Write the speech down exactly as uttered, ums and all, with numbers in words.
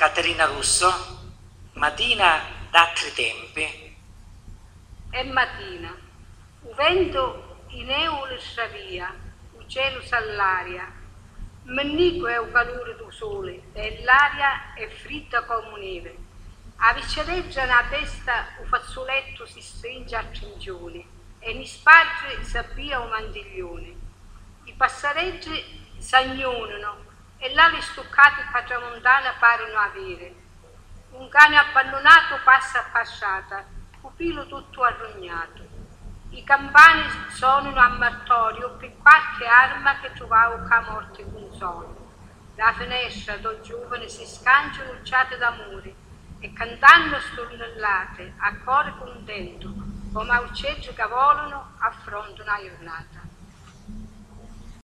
Caterina Russo, mattina d'altri tempi. È mattina, il vento in eule stravia, il cielo s'allaria, mennico è il calore del sole e l'aria è fritta come neve. A vicciareggia nella testa il fazzoletto si stringe a tringioni e in spagge si avvia un mandiglione. I passareggi s'agnonano e là le stoccate per tramontana paiono avere. Un cane abbandonato passa a passata, pupillo tutto arrugnato. I campani suonano a martorio per qualche arma che trovavo ca morte con sonno. Da finestra do giovane si scanciano ucciate d'amore e cantando stornellate a cuore contento, come uccelli che volano affrontano la giornata.